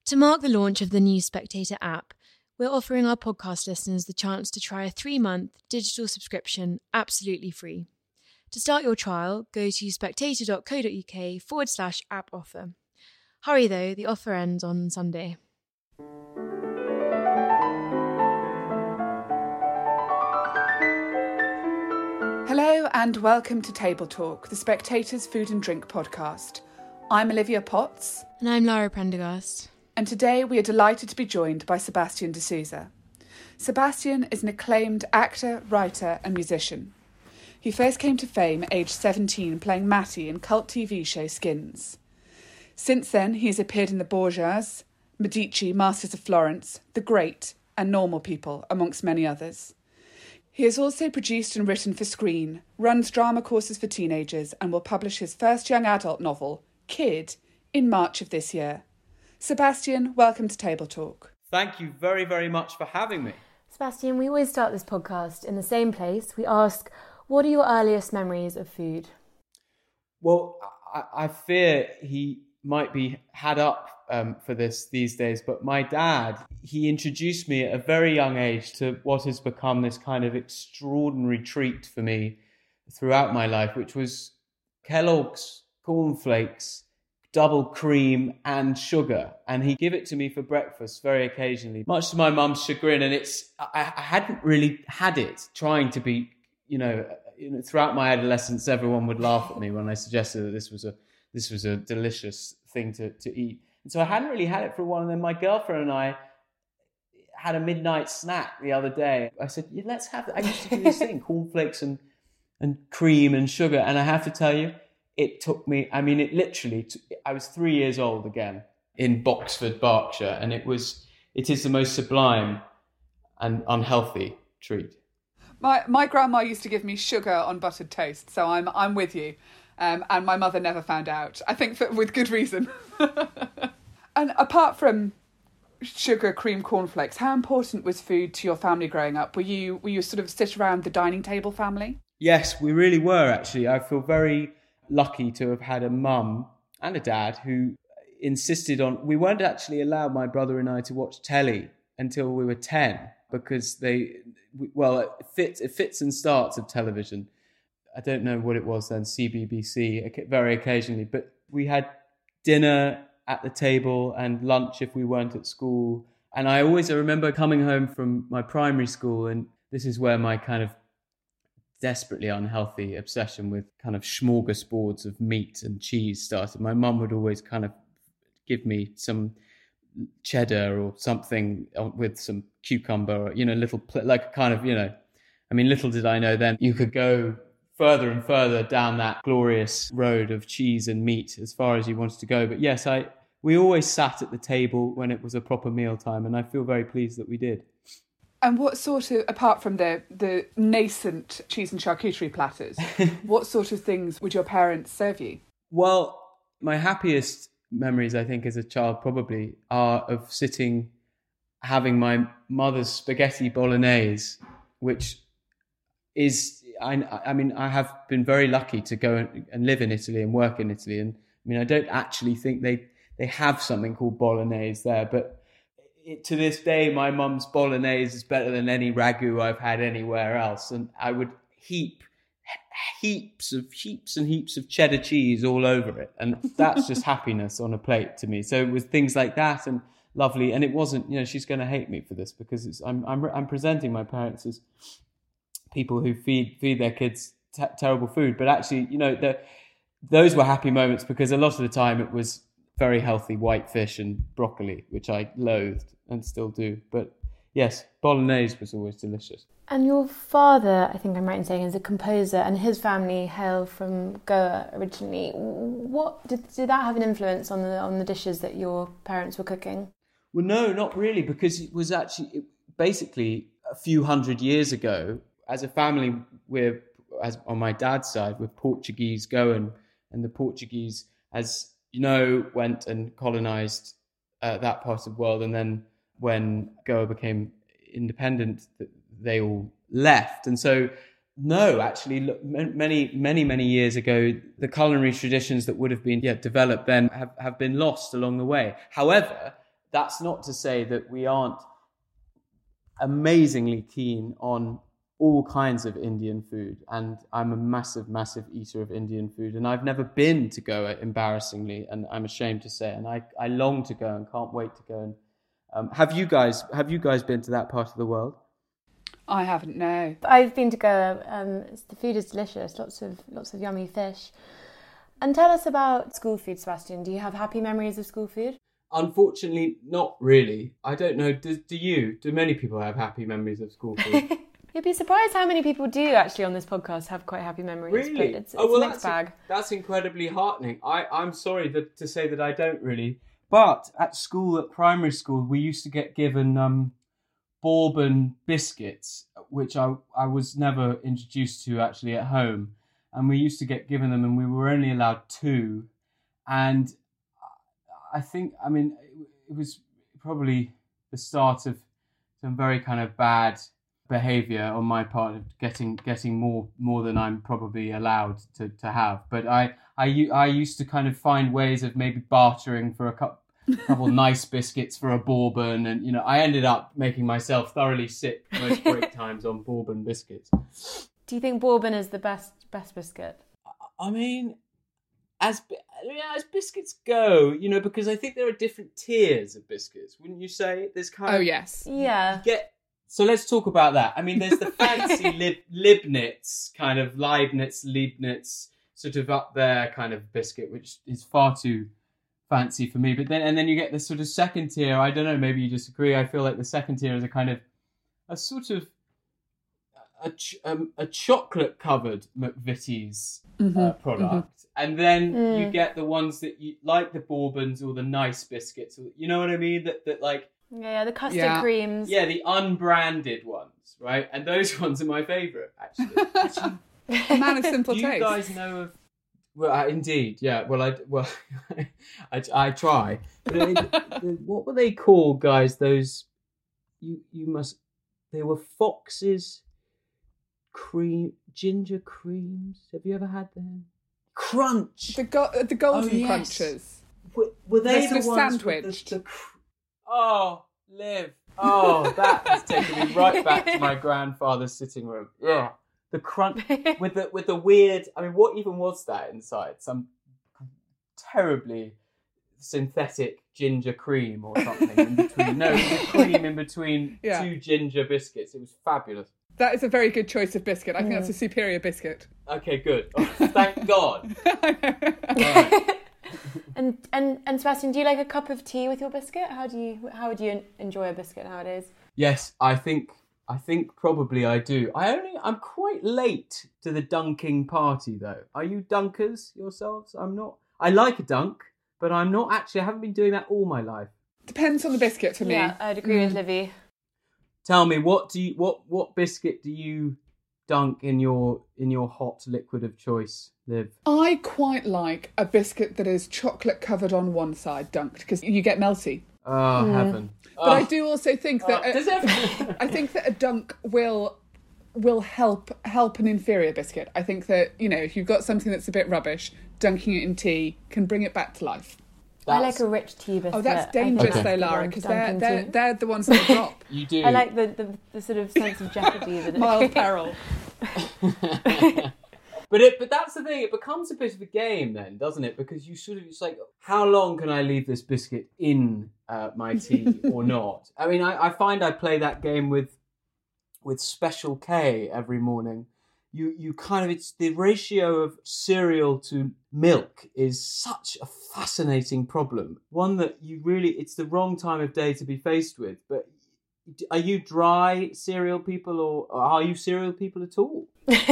To mark the launch of the new Spectator app, we're offering our podcast listeners the chance to try a 3-month digital subscription absolutely free. To start your trial, go to spectator.co.uk/app offer. Hurry though, the offer ends on Sunday. Hello and welcome to Table Talk, the Spectator's food and drink podcast. I'm Olivia Potts. And I'm Lara Prendergast. And today we are delighted to be joined by Sebastian de Souza. Sebastian is an acclaimed actor, writer and musician. He first came to fame aged 17 playing Matty in cult TV show Skins. Since then he has appeared in The Borgias, Medici, Masters of Florence, The Great and Normal People, amongst many others. He has also produced and written for screen, runs drama courses for teenagers and will publish his first young adult novel, Kid, in March of this year. Sebastian, welcome to Table Talk. Thank you very, very much for having me. Sebastian, we always start this podcast in the same place. We ask, what are your earliest memories of food? Well, I fear he might be had up for this these days, but my dad, he introduced me at a very young age to what has become this kind of extraordinary treat for me throughout my life, which was Kellogg's cornflakes, double cream and sugar, and he'd give it to me for breakfast very occasionally, much to my mum's chagrin. And I hadn't really had it, trying to be, throughout my adolescence, everyone would laugh at me when I suggested that this was a delicious thing to eat. And so I hadn't really had it for a while. And then my girlfriend and I had a midnight snack the other day. I said, yeah, let's have it. I used to do this thing, cornflakes and cream and sugar. And I have to tell you, it took me, I was 3 years old again in Boxford, Berkshire, and it is the most sublime and unhealthy treat. My grandma used to give me sugar on buttered toast, so I'm with you. And my mother never found out, I think with good reason. And apart from sugar, cream, cornflakes, how important was food to your family growing up? Were you sort of sit around the dining table family? Yes, we really were, actually. I feel very lucky to have had a mum and a dad who insisted on... We weren't actually allowed, my brother and I, to watch telly until we were 10 because fits and starts of television. I don't know what it was then, CBBC, very occasionally. But we had dinner at the table and lunch if we weren't at school. And I remember coming home from my primary school, and this is where my kind of desperately unhealthy obsession with kind of smorgasbords of meat and cheese started. My mum would always kind of give me some cheddar or something with some cucumber, or, little did I know then you could go further and further down that glorious road of cheese and meat as far as you wanted to go. But yes, we always sat at the table when it was a proper meal time, and I feel very pleased that we did. And what sort of, apart from the nascent cheese and charcuterie platters, what sort of things would your parents serve you? Well, my happiest memories, I think, as a child probably are of having my mother's spaghetti bolognese, which is, I have been very lucky to go and live in Italy and work in Italy. And I don't actually think they have something called bolognese there, but to this day, my mum's bolognese is better than any ragu I've had anywhere else. And I would heaps and heaps of cheddar cheese all over it. And that's just happiness on a plate to me. So it was things like that and lovely. And it wasn't, she's going to hate me for this because I'm presenting my parents as people who feed their kids terrible food. But actually, those were happy moments because a lot of the time it was very healthy white fish and broccoli, which I loathed and still do. But yes, bolognese was always delicious. And your father, I think I'm right in saying, is a composer, and his family hail from Goa originally. What did that have an influence on the dishes that your parents were cooking? Well, no, not really, because it was actually basically a few hundred years ago. As a family, on my dad's side, we're Portuguese Goan, and the Portuguese, as went and colonized that part of the world. And then when Goa became independent, they all left. And so, no, actually, many years ago, the culinary traditions that would have been developed then have been lost along the way. However, that's not to say that we aren't amazingly keen on all kinds of Indian food, and I'm a massive eater of Indian food, and I've never been to Goa, embarrassingly, and I'm ashamed to say, and I long to go and can't wait to go. And have you guys been to that part of the world? I haven't, no. I've been to Goa. The food is delicious. Lots of yummy fish. And tell us about school food, Sebastian. Do you have happy memories of school food? Unfortunately, not really. I don't know. Do you? Do many people have happy memories of school food? You'd be surprised how many people do actually on this podcast have quite happy memories. Really? But it's a mixed bag. That's incredibly heartening. I'm sorry to say that I don't really. But at primary school, we used to get given bourbon biscuits, which I was never introduced to actually at home. And we used to get given them, and we were only allowed 2. And it was probably the start of some very kind of bad behaviour on my part of getting more than I'm probably allowed to have. But I used to kind of find ways of maybe bartering for a couple nice biscuits for a bourbon, and I ended up making myself thoroughly sick most break times on bourbon biscuits. Do you think bourbon is the best biscuit? I mean, as biscuits go, because I think there are different tiers of biscuits, wouldn't you say? There's kind of... Oh, yes. Yeah. So let's talk about that. I mean, there's the fancy Leibniz sort of up there kind of biscuit, which is far too fancy for me. But then you get the sort of second tier. I don't know, maybe you disagree. I feel like the second tier is a sort of a chocolate covered McVitie's product, and then you get the ones that you like, the bourbons or the nice biscuits. You know what I mean? That like. Yeah, the custard creams. Yeah, the unbranded ones, right? And those ones are my favourite, actually. A man of simple taste. Do you guys know of... Well, indeed, yeah. Well, I try. But what were they called, guys? Those... You must... They were Fox's ginger creams. Have you ever had them? Crunch! The golden crunches. Were they the ones sandwiched? Oh, Liv. Oh, that has taken me right back to my grandfather's sitting room. Yeah. The crunch with the weird... I mean, what even was that inside? Some terribly synthetic ginger cream or something in between. No, it was cream in between 2 ginger biscuits. It was fabulous. That is a very good choice of biscuit. I think that's a superior biscuit. Okay, good. Oh, thank God. Right. And Sebastian, do you like a cup of tea with your biscuit? How would you enjoy a biscuit nowadays? Yes, I think probably I do. I'm quite late to the dunking party though. Are you dunkers yourselves? I'm not. I like a dunk, but I'm not actually. I haven't been doing that all my life. Depends on the biscuit for me. Yeah, I'd agree with Livy. Tell me, what biscuit do you dunk in your hot liquid of choice, Liv? I quite like a biscuit that is chocolate covered on one side, dunked, because you get melty. Oh, heaven! But I do also think that I think that a dunk will help an inferior biscuit. I think that if you've got something that's a bit rubbish, dunking it in tea can bring it back to life. I like a rich tea biscuit. Oh, that's dangerous though, Lara, because they're the ones that drop. You do. I like the sort of sense of jeopardy that mild peril. But that's the thing. It becomes a bit of a game then, doesn't it? Because it's like, how long can I leave this biscuit in my tea or not? I mean, I find I play that game with Special K every morning. You kind of, it's the ratio of cereal to milk is such a fascinating problem. One that it's the wrong time of day to be faced with. But are you dry cereal people or are you cereal people at all?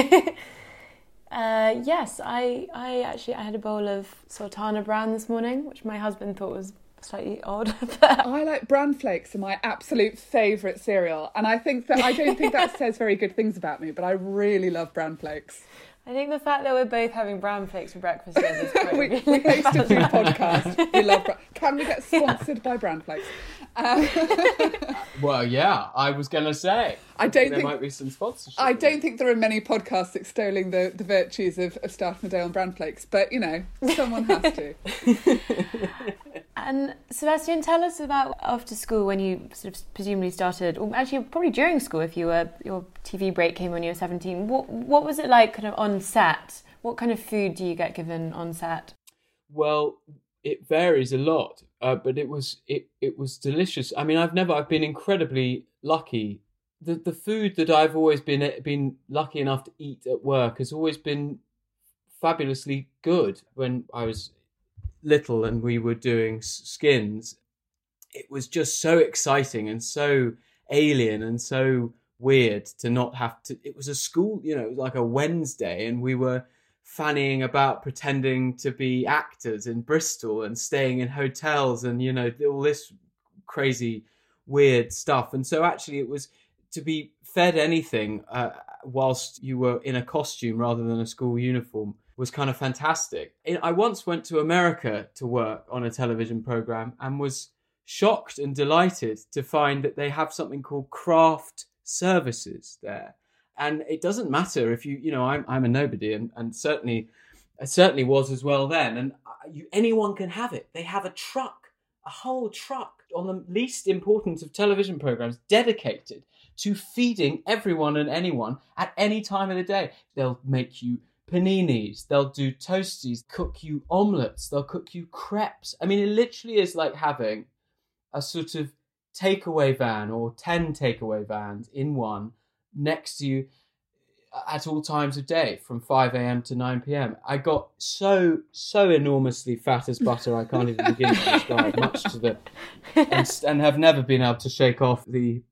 Yes, I had a bowl of Sultana bran this morning, which my husband thought was slightly odd. I like bran flakes, are my absolute favourite cereal, and I don't think that says very good things about me, but I really love bran flakes. I think the fact that we're both having bran flakes for breakfast is quite we host a food podcast. We love Can we get sponsored by bran flakes? Well, yeah, I was going to say. I don't there think might be some sponsorship. I don't think there are many podcasts extolling the virtues of starting the day on bran flakes, but, someone has to. And Sebastian, tell us about after school when you sort of presumably started, or actually probably during school if your TV break came when you were 17. What was it like kind of on set? What kind of food do you get given on set? Well, it varies a lot, but it was delicious. I mean, I've been incredibly lucky. The food that I've always been lucky enough to eat at work has always been fabulously good. When I was little and we were doing Skins, it was just so exciting and so alien and so weird to not have to. It was a school, it was like a Wednesday, and we were fannying about pretending to be actors in Bristol and staying in hotels and all this crazy weird stuff. And so actually it was to be fed anything whilst you were in a costume rather than a school uniform was kind of fantastic. I once went to America to work on a television program and was shocked and delighted to find that they have something called craft services there. And it doesn't matter if I'm a nobody, and certainly was as well then. And anyone can have it. They have a whole truck on the least important of television programs dedicated to feeding everyone and anyone at any time of the day. They'll make you paninis, they'll do toasties, cook you omelettes, they'll cook you crepes. I mean, it literally is like having a sort of takeaway van or 10 takeaway vans in one next to you at all times of day from 5 a.m. to 9 p.m. I got so enormously fat as butter I can't even begin to describe, much to the and have never been able to shake off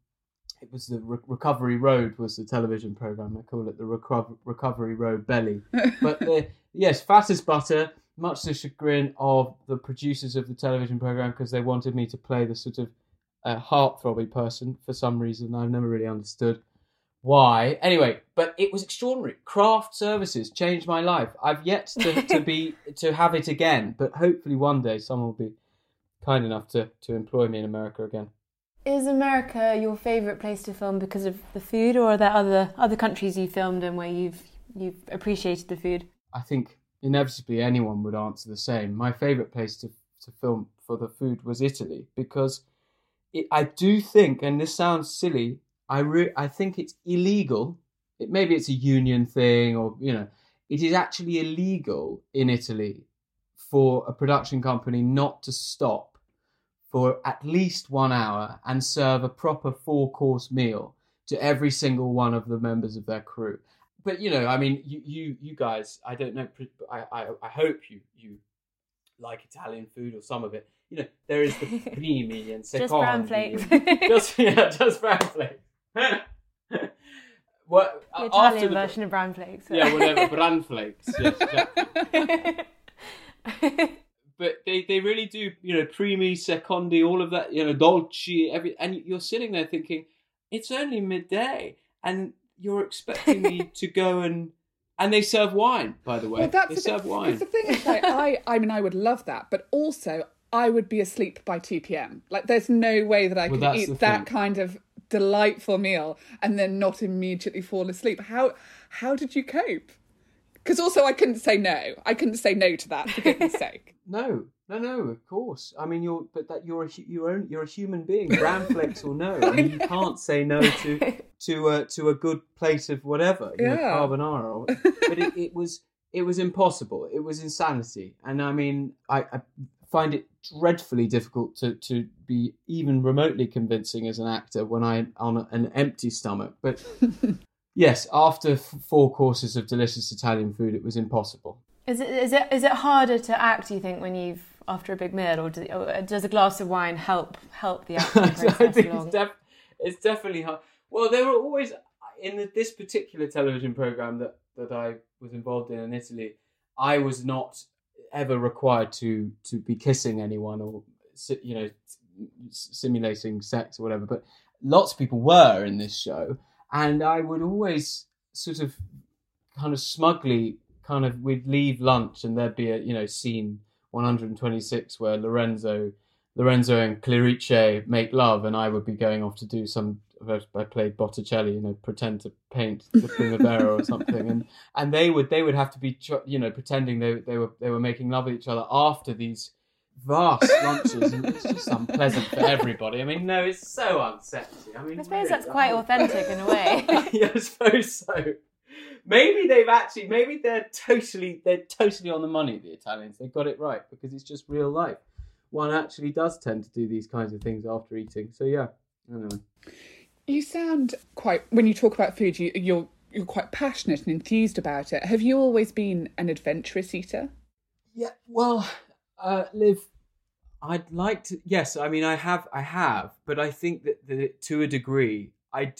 it was the Recovery Road was the television program. I call it the Recovery Road belly. But yes, fat as butter, much to the chagrin of the producers of the television program, because they wanted me to play the sort of heartthrobbing person for some reason. I've never really understood why. Anyway, but it was extraordinary. Craft services changed my life. I've yet to have it again, but hopefully one day someone will be kind enough to employ me in America again. Is America your favourite place to film because of the food, or are there other countries you filmed in where you've appreciated the food? I think inevitably anyone would answer the same. My favourite place to film for the food was Italy, because I do think, and this sounds silly, I think it's illegal. Maybe it's a union thing, or it is actually illegal in Italy for a production company not to stop for at least 1 hour and serve a proper 4-course meal to every single one of the members of their crew. But you guys, I don't know. I hope you like Italian food or some of it. There is the primi and secondi. Just bran flakes. just bran flakes. What the Italian version of bran flakes. Yeah, whatever, bran flakes. Yes, exactly. But they really do, primi, secondi, all of that, dolci, and you're sitting there thinking, it's only midday, and you're expecting me to go and they serve wine, by the way. Well, they serve wine. The thing is, like, I would love that, but also I would be asleep by 2 p.m. Like, there's no way that I could eat that kind of delightful meal and then not immediately fall asleep. How did you cope? Because also I couldn't say no. I couldn't say no to that, for goodness sake. No, of course. I mean, you're a human being. Bran flakes or no, I mean, you can't say no to a good plate of whatever, carbonara. But it was impossible. It was insanity. And I mean, I find it dreadfully difficult to be even remotely convincing as an actor when I'm on an empty stomach. But yes, after 4 courses of delicious Italian food, it was impossible. Is it harder to act, do you think, when you've after a big meal, or does a glass of wine help the acting process I think along? It's definitely hard. Well, there were always in this particular television program that I was involved in Italy, I was not ever required to be kissing anyone or simulating sex or whatever, but lots of people were in this show, and I would always sort of kind of smugly, we'd leave lunch and there'd be a scene 126 where Lorenzo and Clarice make love, and I would be going off to do I played Botticelli, pretend to paint the Primavera or something, and they would have to be, pretending they were making love with each other after these vast lunches, and it's just unpleasant for everybody. I mean, no, it's so unsexy. I suppose really, that's quite authentic in a way. Yeah, I suppose so. Maybe they're totally on the money, the Italians. They got it right, because it's just real life. One actually does tend to do these kinds of things after eating. So yeah, I don't know. You sound quite, when you talk about food, you're quite passionate and enthused about it. Have you always been an adventurous eater? Yeah, well, Liv, I'd like to. Yes, I mean, I have, but I think that to a degree,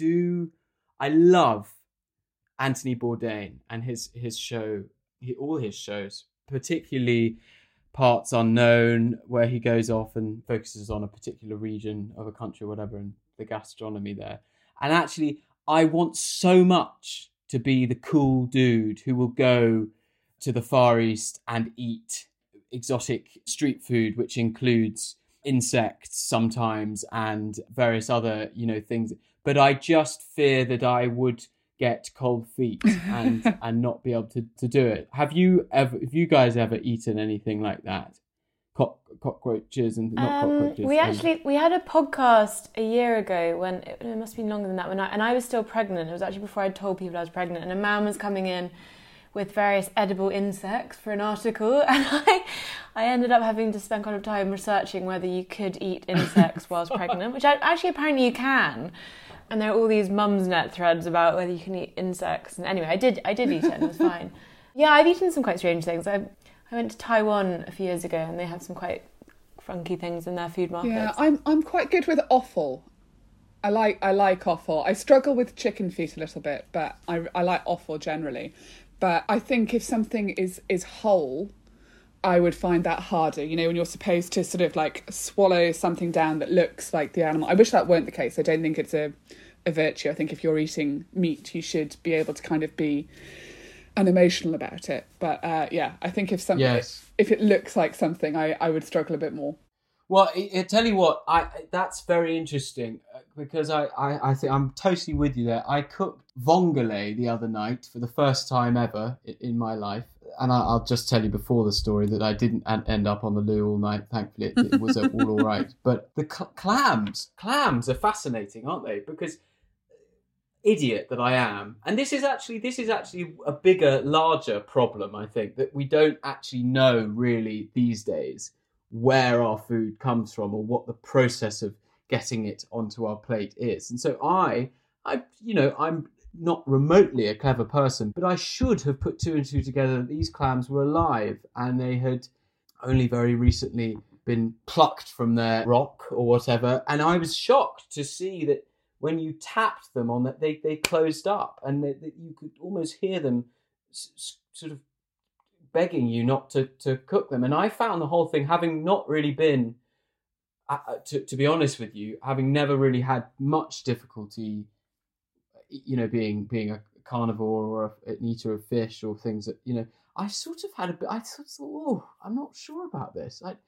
I love Anthony Bourdain and his show, all his shows, particularly Parts Unknown, where he goes off and focuses on a particular region of a country or whatever, and the gastronomy there. And actually, I want so much to be the cool dude who will go to the Far East and eat exotic street food, which includes insects sometimes and various other, things. But I just fear that I would get cold feet and not be able to do it. Have you guys ever eaten anything like that? Cockroaches and not cockroaches. We had a podcast a year ago when it must have been longer than that, and I was still pregnant. It was actually before I told people I was pregnant, and a man was coming in with various edible insects for an article, and I ended up having to spend quite a lot of time researching whether you could eat insects whilst pregnant, which actually apparently you can. And there are all these Mumsnet threads about whether you can eat insects. And anyway, I did eat it and it was fine. Yeah, I've eaten some quite strange things. I went to Taiwan a few years ago and they have some quite funky things in their food markets. Yeah, I'm quite good with offal. I like offal. I struggle with chicken feet a little bit, but I like offal generally. But I think if something is whole, I would find that harder, when you're supposed to sort of like swallow something down that looks like the animal. I wish that weren't the case. I don't think it's a virtue. I think if you're eating meat, you should be able to kind of be unemotional about it. But I think if it looks like something, I would struggle a bit more. Well, I tell you what, that's very interesting, because I think I'm totally with you there. I cooked vongole the other night for the first time ever in my life. And I'll just tell you before the story that I didn't end up on the loo all night. Thankfully, it was all right. But the clams are fascinating, aren't they? Because idiot that I am, and this is actually a bigger, larger problem. I think that we don't actually know really these days where our food comes from or what the process of getting it onto our plate is. And so I'm not remotely a clever person, but I should have put two and two together that these clams were alive and they had only very recently been plucked from their rock or whatever. And I was shocked to see that when you tapped them on that, they closed up, and that you could almost hear them sort of begging you not to cook them. And I found the whole thing, having not really been, to be honest with you, having never really had much difficulty, being a carnivore or an eater of fish or things that, I sort of had a bit, I sort of thought, I'm not sure about this. I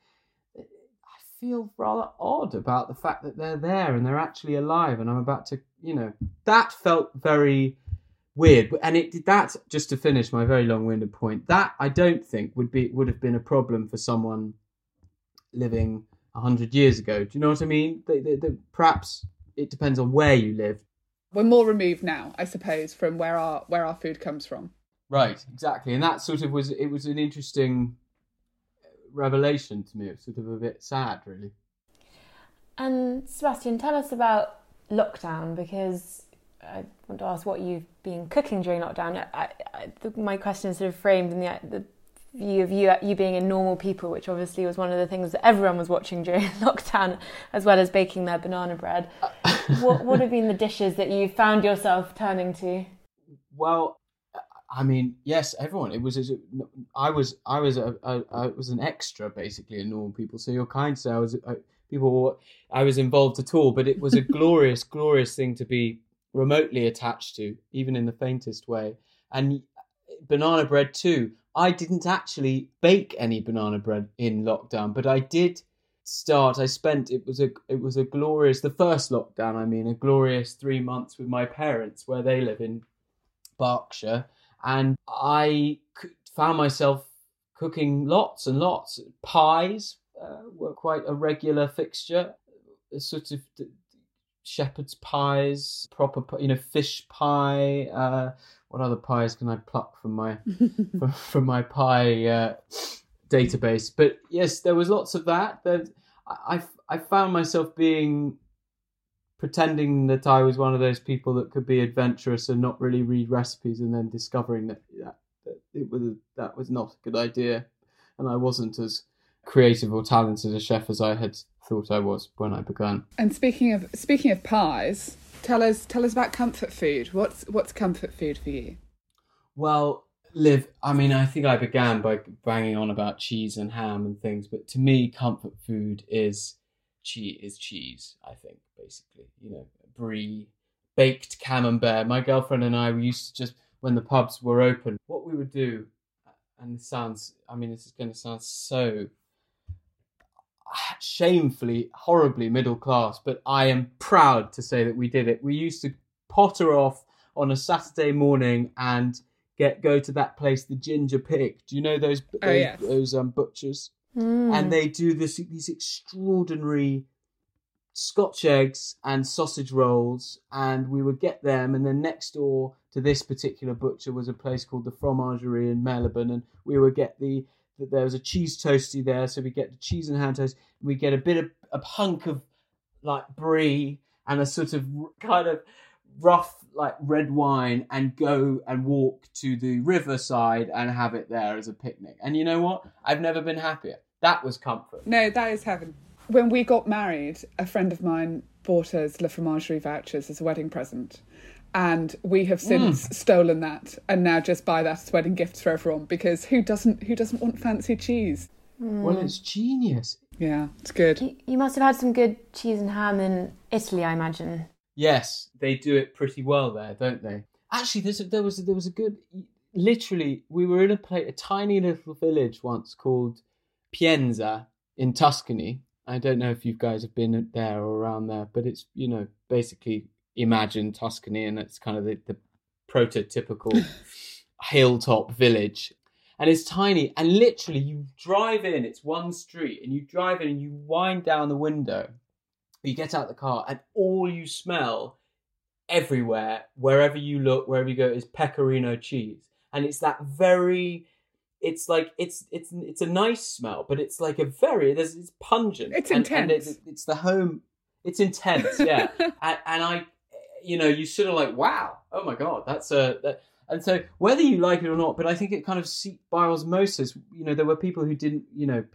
feel rather odd about the fact that they're there and they're actually alive and I'm about to, that felt very weird. And that, just to finish my very long-winded point, that I don't think would have been a problem for someone living 100 years ago. Do you know what I mean? Perhaps it depends on where you live. We're more removed now, I suppose, from where our food comes from. Right, exactly. And that sort of was an interesting revelation to me. It was sort of a bit sad, really. And Sebastian, tell us about lockdown, because I want to ask what you've been cooking during lockdown. My question is sort of framed in the view of you being in Normal People, which obviously was one of the things that everyone was watching during lockdown, as well as baking their banana bread. What have been the dishes that you found yourself turning to? Well, I mean, yes, everyone. I was an extra basically in Normal People. So you're kind to say I was involved at all, but it was a glorious, glorious thing to be remotely attached to, even in the faintest way. And banana bread too. I didn't actually bake any banana bread in lockdown, but I did start. It was a glorious, the first lockdown, I mean, a glorious 3 months with my parents where they live in Berkshire. And I found myself cooking lots and lots. Pies were quite a regular fixture, a sort of shepherd's pies, proper, fish pie. What other pies can I pluck from my from my pie database? But yes, there was lots of that. I found myself pretending that I was one of those people that could be adventurous and not really read recipes, and then discovering that that was not a good idea, and I wasn't as creative or talented a chef as I had thought I was when I began. And speaking of pies, tell us about comfort food. What's comfort food for you? Well, Liv, I mean, I think I began by banging on about cheese and ham and things, but to me, comfort food is cheese, I think, basically. Brie, baked camembert. My girlfriend and I, we used to just, when the pubs were open, what we would do, and this is going to sound so shamefully, horribly middle class, but I am proud to say that we did it. We used to potter off on a Saturday morning and go to that place, the Ginger Pig. Do you know those butchers? And they do these extraordinary Scotch eggs and sausage rolls, and we would get them. And then next door to this particular butcher was a place called the Fromagerie in Melbourne, and we would get there was a cheese toastie there, so we get the cheese and ham toast. We get a hunk of like brie and a sort of kind of rough like red wine, and go and walk to the riverside and have it there as a picnic. And you know what? I've never been happier. That was comfort. No, that is heaven. When we got married, a friend of mine bought us La Fromagerie vouchers as a wedding present. And we have since stolen that and now just buy that as wedding gifts for everyone, because who doesn't want fancy cheese? Well, it's genius. Yeah, it's good. You must have had some good cheese and ham in Italy, I imagine. Yes, they do it pretty well there, don't they? Actually, there was a good. Literally, we were in a tiny little village once called Pienza in Tuscany. I don't know if you guys have been there or around there, but it's basically imagine Tuscany, and it's kind of the prototypical hilltop village. And it's tiny, and literally you drive in, it's one street, and you drive in and you wind down the window, you get out the car, and all you smell everywhere, wherever you look, wherever you go, is pecorino cheese. And it's that it's a nice smell, but it's like it's pungent. It's intense. It's the home. It's intense, yeah. and you sort of like, wow, oh my God, and so whether you like it or not, but I think it kind of seeped by osmosis. There were people who didn't,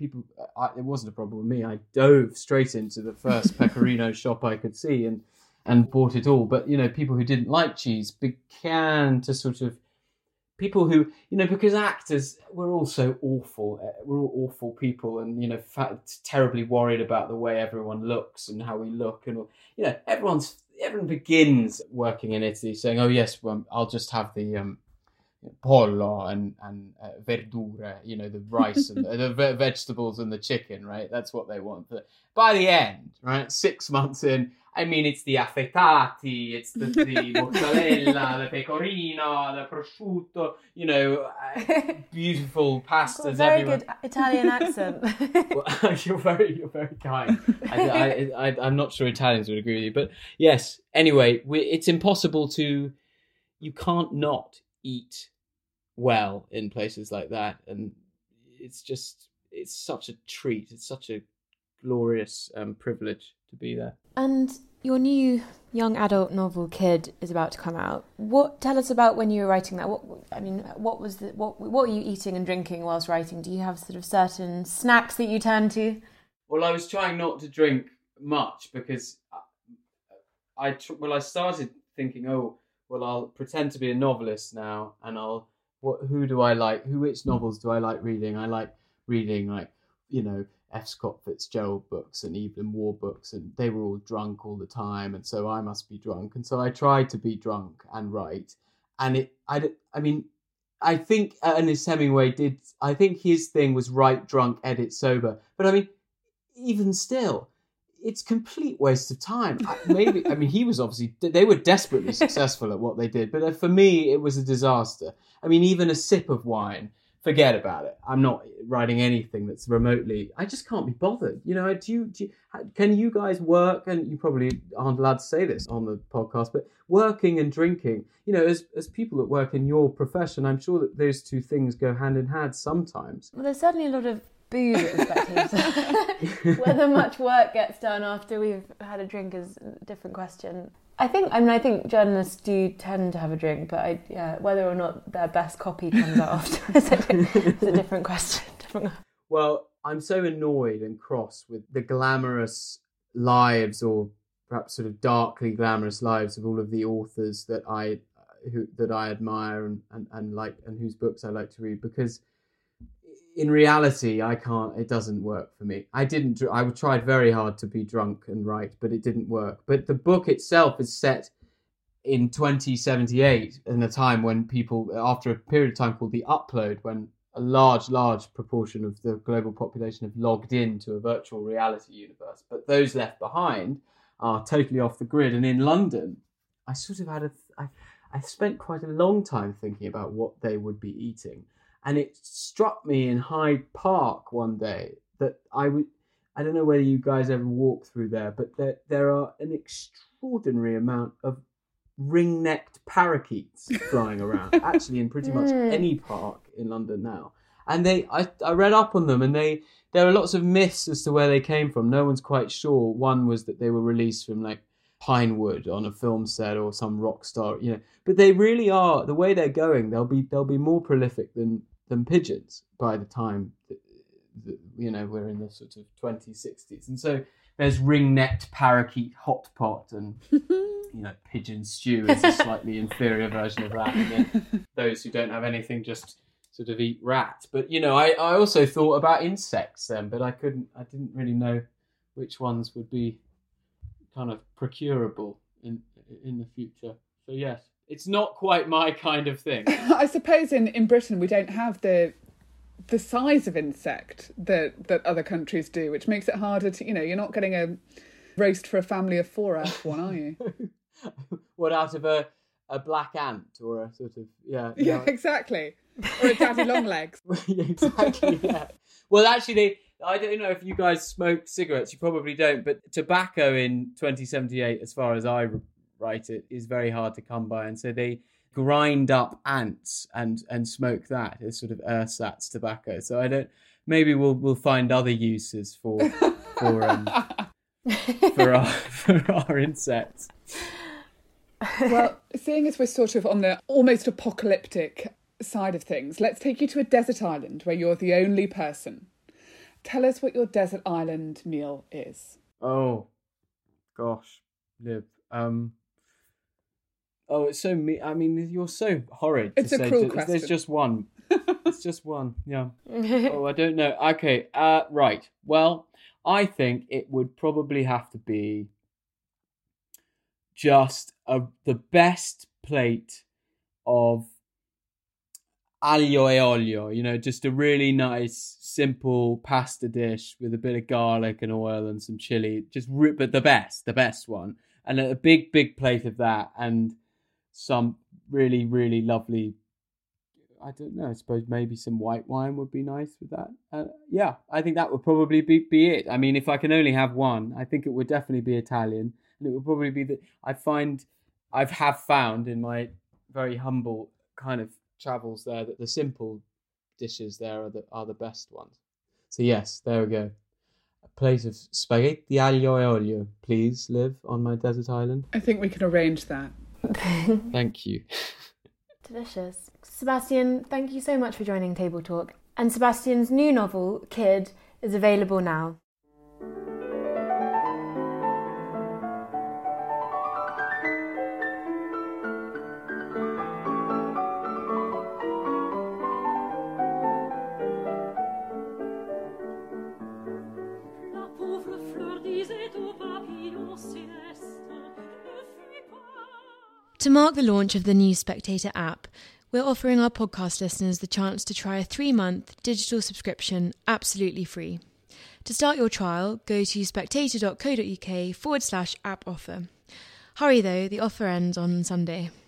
it wasn't a problem with me. I dove straight into the first pecorino shop I could see and bought it all. But, people who didn't like cheese began to sort of, people who, because actors, we're all so awful. We're all awful people, and, terribly worried about the way everyone looks and how we look. And, everyone begins working in Italy saying, oh, yes, well, I'll just have the pollo and verdura, the rice and the vegetables and the chicken, right? That's what they want. But by the end, right, 6 months in, it's the affettati, it's the mozzarella, the pecorino, the prosciutto, beautiful pastas very everywhere. Good Italian accent. Well, you're very kind. I'm not sure Italians would agree with you, but yes. Anyway, it's impossible you can't not eat well in places like that, and it's such a treat. It's such a glorious privilege to be there. And your new young adult novel Kid is about to come out. Tell us about when you were writing that. What were you eating and drinking whilst writing? Do you have sort of certain snacks that you turn to? Well, I was trying not to drink much because I started thinking, I'll pretend to be a novelist now, and who do I like? Which novels do I like reading? I like reading F. Scott Fitzgerald books and Evelyn Waugh books, and they were all drunk all the time, and so I must be drunk. And so I tried to be drunk and write, and I think Ernest Hemingway did. I think his thing was write drunk, edit sober. But I mean, even still, it's complete waste of time. He was obviously, they were desperately successful at what they did, but for me, it was a disaster. I mean, even a sip of wine, forget about it. I'm not writing anything that's remotely, I just can't be bothered. You know, can you guys work, and you probably aren't allowed to say this on the podcast, but working and drinking, you know, as people that work in your profession, I'm sure that those two things go hand in hand sometimes. Well, there's certainly a lot of booze at the Spectator. Whether much work gets done after we've had a drink is a different question. I think journalists do tend to have a drink, but whether or not their best copy comes out after is a different question. Well, I'm so annoyed and cross with the glamorous lives, or perhaps sort of darkly glamorous lives, of all of the authors that I admire and like, and whose books I like to read, because in reality, it doesn't work for me. I tried very hard to be drunk and write, but it didn't work. But the book itself is set in 2078, in a time when people, after a period of time called the Upload, when a large proportion of the global population have logged into a virtual reality universe. But those left behind are totally off the grid. And in London, I sort of I spent quite a long time thinking about what they would be eating. And it struck me in Hyde Park one day that I don't know whether you guys ever walk through there, but there are an extraordinary amount of ring-necked parakeets flying around, actually in pretty much any park in London now. And I read up on them, and there are lots of myths as to where they came from. No one's quite sure. One was that they were released from like Pinewood on a film set or some rock star, you know. But they really are, the way they're going, they'll be more prolific than pigeons by the time that, you know, we're in the sort of 2060s. And so there's ring-necked parakeet hot pot, and you know, pigeon stew is a slightly inferior version of that. And then those who don't have anything just sort of eat rat. But you know, I also thought about insects then, but I didn't really know which ones would be kind of procurable in the future. So yes, it's not quite my kind of thing. I suppose in Britain we don't have the size of insect that other countries do, which makes it harder to, you know, you're not getting a roast for a family of 4 out of one, are you? What, out of a black ant or a sort of yeah, exactly, or a daddy long legs. Yeah, exactly. Yeah. Well, actually, I don't know if you guys smoke cigarettes. You probably don't, but tobacco in 2078, as far as I write it, is very hard to come by, and so they grind up ants and smoke that as sort of ersatz tobacco. So maybe we'll find other uses for our insects. Well, seeing as we're sort of on the almost apocalyptic side of things, let's take you to a desert island where you're the only person. Tell us what your desert island meal is. Oh, gosh, Liv. Oh, it's so I mean, you're so horrid. It's a cruel question. There's just one. It's just one. Yeah. Oh, I don't know. Okay. Right. Well, I think it would probably have to be just the best plate of aglio e olio. You know, just a really nice, simple pasta dish with a bit of garlic and oil and some chili. But the best one, and a big plate of that, and some really, really lovely, I don't know, I suppose maybe some white wine would be nice with that. Yeah, I think that would probably be it. I mean, if I can only have one, I think it would definitely be Italian. And it would probably be that I have found in my very humble kind of travels there that the simple dishes there are the best ones. So yes, there we go. A plate of spaghetti aglio e olio, please, Liv, on my desert island. I think we can arrange that. Thank you. Delicious. Sebastian, thank you so much for joining Table Talk. And Sebastian's new novel, Kid, is available now. To mark the launch of the new Spectator app, we're offering our podcast listeners the chance to try a 3-month digital subscription absolutely free. To start your trial, go to spectator.co.uk/app offer. Hurry though, the offer ends on Sunday.